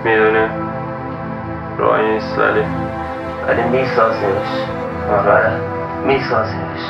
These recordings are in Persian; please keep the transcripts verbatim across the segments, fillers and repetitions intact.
میدونیم راهی نیست ولی ولی میسازیمش. آره میسازیمش.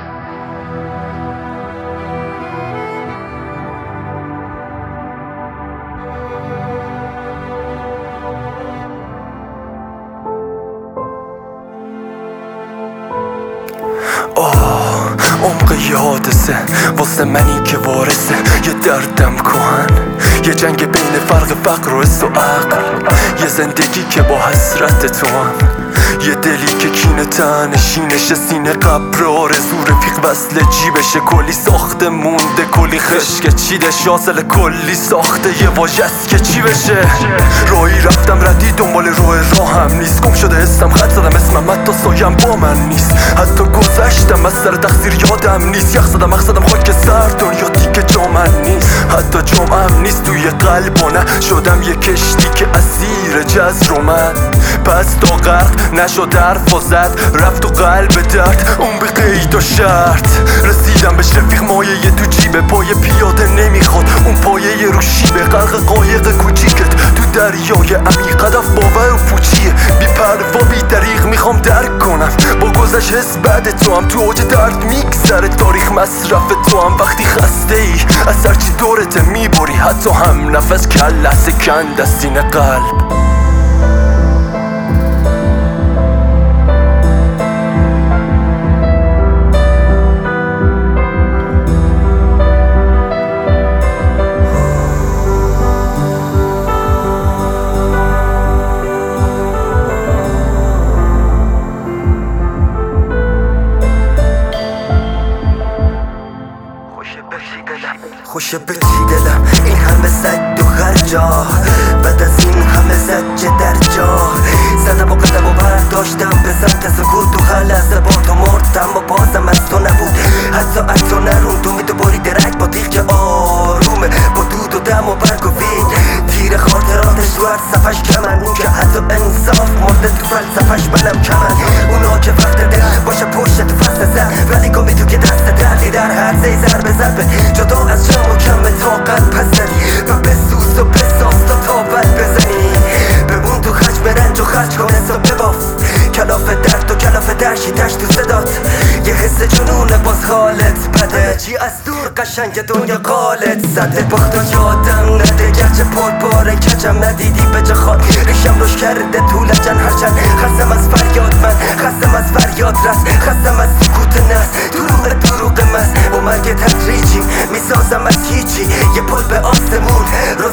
آه عمق یه حادثه واسه منی که وارثه یه دردم کهن، یه جنگ بین فرق فقر و حس و عقل، یه زندگی که با حسرت تو هم، یه دلی که کینه تنشینش سینه قبر آرزو رفیق وصل جیبشه، کلی ساخته مونده کلی خشک چیده شاسل کلی ساخته یه واژست که چی بشه. راهی رفتم ردی دنبال روح راهم نیست، گم شده حسم خط زدم اسمم حتی سایم با من نیست، حتی گذشتم از سر تقصیر یادم نیست، یخ زدم مخ زدم خاک سر دنیا دیگه جا من نیست، حتی جامعم نیست توی قلب و نه شدم یه کشتی که اسیر جزر اومد، پس تا غرق نشد حرف و زد رفت تو قلب درد اون به قید و شرط، رسیدم بهش رفیق مایه تو جیبه پای پیاده نمیخواد اون پایه رو شیبه، غرق قایق کوچیکت تو دریای عمیق هدف باور و پوچیه، بی پروا بی دریغ میخوام درک کنم با گذشت حس بعد تو هم تو اوج درد میگذره تاریخ مصرف تو هم وقتی خسته ای از هرچی دورت میبری حتی هم نفس کل لحظه کند از سینه قلب. خوشه به چی دلم این همه سگ و خرجا، بعد از این همه زجه در جا زدم و قدم و برداشتم به سمت سکوت و خلصه با تو مردم و بازم از تو نبود حتی از تو نرون تو می دوباری درک با تیغ که آرومه با دود و دم و برگ و وید تیر خاطراتش تو هر صفحش کمن، اون که حتی انصاف مرده تو فلسفش منم کمن، اونا که وقت دل باشه پشت تو فصل زن ولی گمی تو که دست دردی در هر زی ضربه ضربه جدا از جمع و کم طاقت پس زدی و بسوز و بساز تا طاقت بزنی بمون تو خشم رنج و خرج کن حساب بباف کلاف درد و کلاف درشی تشت تو صدات یه حس جنونه باز حالت بده چی از دور قشنگ دنیا قالت زده باخت و یادم نده گرچه پر باره کجم ندیدی به جا خاک ریشم روش کرده طول جن هرچند خستم از فریاد من خستم از فریاد رست خستم از سکوت نست دروغ دروغ مست با مرگ تدریجی میسازم از هیچی یه پل به آسمون